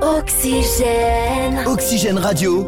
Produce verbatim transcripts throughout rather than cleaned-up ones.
Oxygène. Oxygène Radio,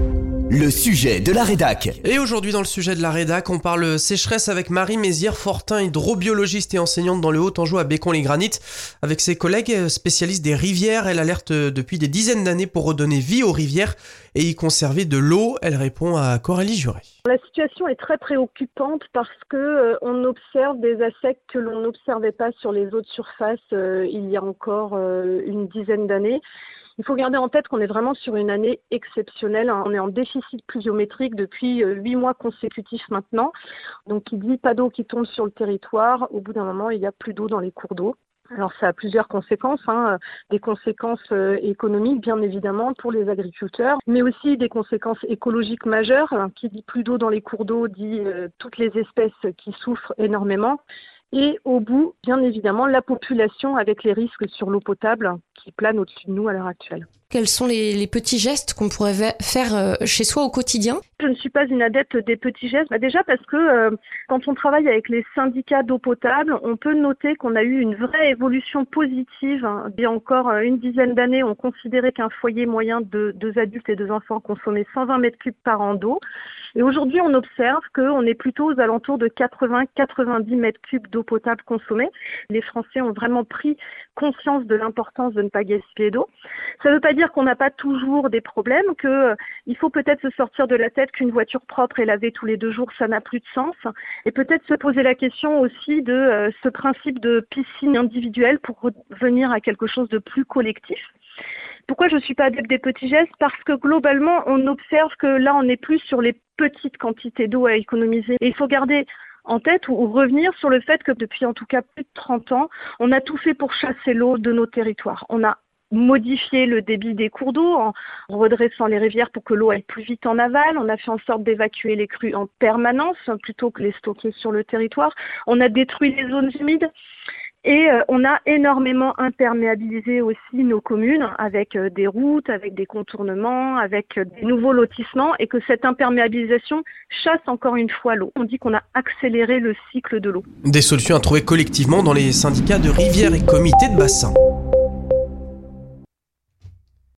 le sujet de la rédac. Et aujourd'hui dans le sujet de la rédac, on parle sécheresse avec Marie Mézières-Fortin, hydrobiologiste et enseignante dans le Haut-Anjou à Bécon-les-Granites. Avec ses collègues spécialistes des rivières, elle alerte depuis des dizaines d'années pour redonner vie aux rivières et y conserver de l'eau. Elle répond à Coralie Juret. La situation est très préoccupante parce que euh, on observe des insectes que l'on n'observait pas sur les eaux de surface euh, il y a encore euh, une dizaine d'années. Il faut garder en tête qu'on est vraiment sur une année exceptionnelle. On est en déficit pluviométrique depuis huit mois consécutifs maintenant. Donc, il dit pas d'eau qui tombe sur le territoire. Au bout d'un moment, il n'y a plus d'eau dans les cours d'eau. Alors, ça a plusieurs conséquences, hein. Des conséquences euh, économiques, bien évidemment, pour les agriculteurs, mais aussi des conséquences écologiques majeures. Qui dit plus d'eau dans les cours d'eau, dit euh, toutes les espèces qui souffrent énormément. Et au bout, bien évidemment, la population avec les risques sur l'eau potable qui planent au-dessus de nous à l'heure actuelle. Quels sont les, les petits gestes qu'on pourrait faire chez soi au quotidien ? Je ne suis pas une adepte des petits gestes. Bah déjà parce que euh, quand on travaille avec les syndicats d'eau potable, on peut noter qu'on a eu une vraie évolution positive. Il y a encore une dizaine d'années, on considérait qu'un foyer moyen de deux adultes et deux enfants consommait cent vingt mètres cubes par an d'eau. Et aujourd'hui, on observe qu'on est plutôt aux alentours de quatre-vingts à quatre-vingt-dix mètres cubes d'eau potable consommée. Les Français ont vraiment pris conscience de l'importance de ne pas gaspiller d'eau. Ça ne veut pas dire qu'on n'a pas toujours des problèmes, qu'il euh, faut peut-être se sortir de la tête qu'une voiture propre et lavée tous les deux jours, ça n'a plus de sens. Et peut-être se poser la question aussi de euh, ce principe de piscine individuelle pour revenir à quelque chose de plus collectif. Pourquoi je ne suis pas adepte des petits gestes ? Parce que globalement, on observe que là, on n'est plus sur les petites quantités d'eau à économiser. Et il faut garder en tête ou revenir sur le fait que depuis en tout cas plus de trente ans, on a tout fait pour chasser l'eau de nos territoires. On a modifié le débit des cours d'eau en redressant les rivières pour que l'eau aille plus vite en aval. On a fait en sorte d'évacuer les crues en permanence plutôt que les stocker sur le territoire. On a détruit les zones humides. Et euh, on a énormément imperméabilisé aussi nos communes avec euh, des routes, avec des contournements, avec euh, des nouveaux lotissements et que cette imperméabilisation chasse encore une fois l'eau. On dit qu'on a accéléré le cycle de l'eau. Des solutions à trouver collectivement dans les syndicats de rivières et comités de bassin.